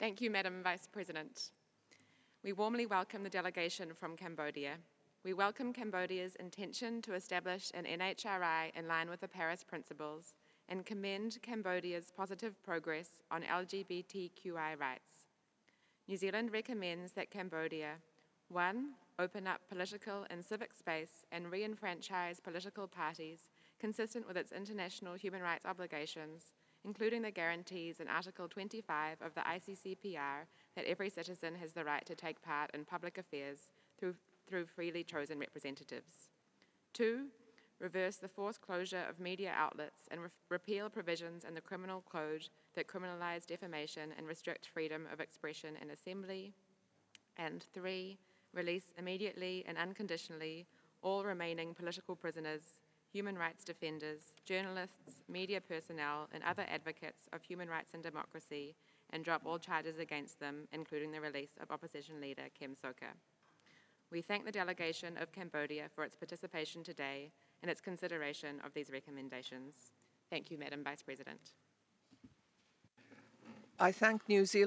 Thank you, Madam Vice President. We warmly welcome the delegation from Cambodia. We welcome Cambodia's intention to establish an NHRI in line with the Paris Principles and commend Cambodia's positive progress on LGBTQI rights. New Zealand recommends that Cambodia, 1. Open up political and civic space and re-enfranchise political parties consistent with its international human rights obligations, including the guarantees in Article 25 of the ICCPR that every citizen has the right to take part in public affairs through freely chosen representatives. 2. Reverse the forced closure of media outlets and repeal provisions in the criminal code that criminalize defamation and restrict freedom of expression and assembly. And 3. Release immediately and unconditionally all remaining political prisoners, human rights defenders, journalists, media personnel, and other advocates of human rights and democracy, and drop all charges against them, including the release of opposition leader Kem Sokha. We thank the delegation of Cambodia for its participation today and its consideration of these recommendations. Thank you, Madam Vice President. I thank New Zealand